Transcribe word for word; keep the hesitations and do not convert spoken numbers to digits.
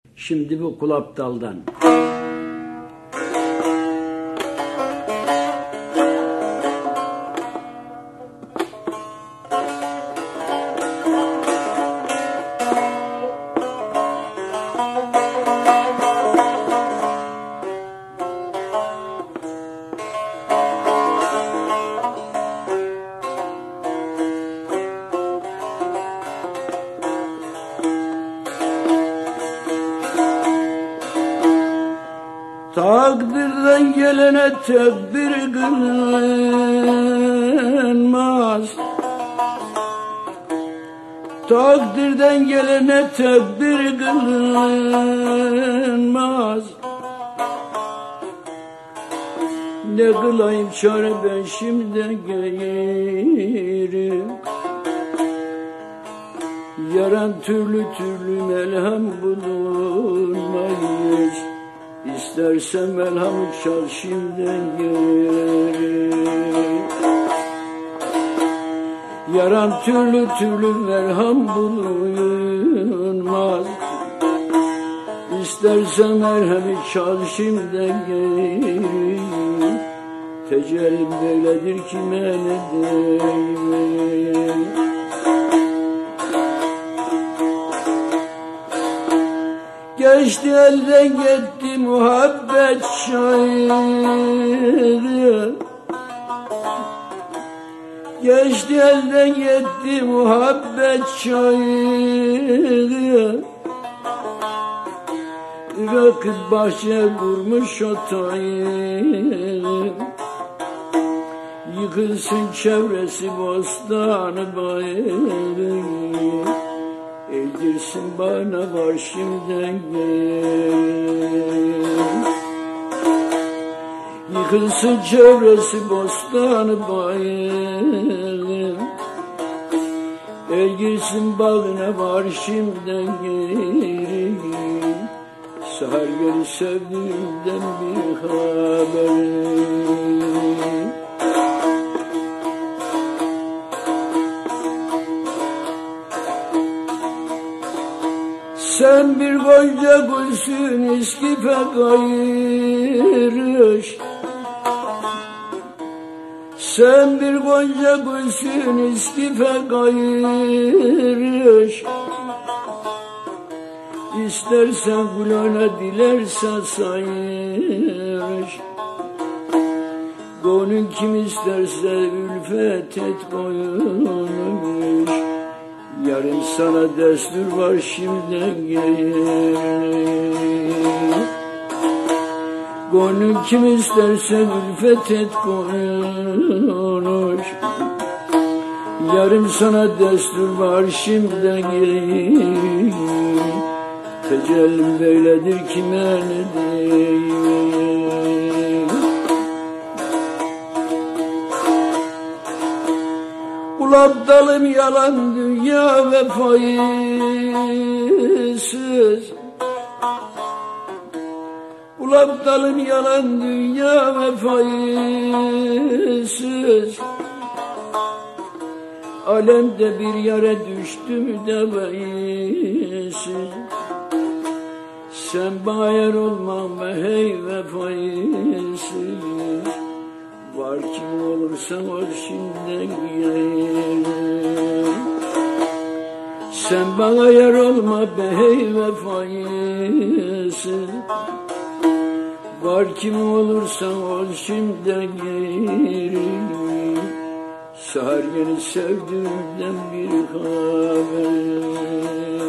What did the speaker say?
Şimdi bu Kulapdal'dan. Takdirden gelene tedbir kılınmaz. Takdirden gelene tedbir kılınmaz. Ne kılayım çare ben şimdi gelirim. Yaran türlü türlü melhem bulunmayız. İstersen melhamı çal şimdiden geri. Yaran türlü türlü merham bulunmaz. İstersen merhemi çal şimdiden geri. Tecellim böyledir kime ne diyeyim. Geçti elden gitti muhabbet şairi. Geçti elden gitti muhabbet şairi. Rakip bahçe kurmuş o tayir. Yıkılsın çevresi bostanı bayırı. Eğdirsin bana var şimdiden gel. Yıkılsın çevresi bostanı bayır. Eğdirsin bağına var şimdiden gel. Sahar geri sevdiğimden bir haber. Sen bir gonca gülsün iskife gayrış. Sen bir gonca gülsün iskife gayrış. İstersen gülana dilersen sayırış. Gönül kim isterse ülfet et koyulmuş. Yarın sana destur var şimdiden gel. Gönül kim isterse ülfet et konuş. Yarın sana destur var şimdiden gel. Tecellim böyledir kime ne diyeyim. Kulapdalım yalan dünya vefasız. Kulapdalım yalan dünya vefasız. Alemde bir yere düştüm de veysiz. Sen bana yer olma be hey vefasız. Var kim olursan ol şimdiden gel. Sen bana yer olma be hey vefasız. Var kim olursan ol şimdiden gel. Sahar yeni sevdiğimden bir haber.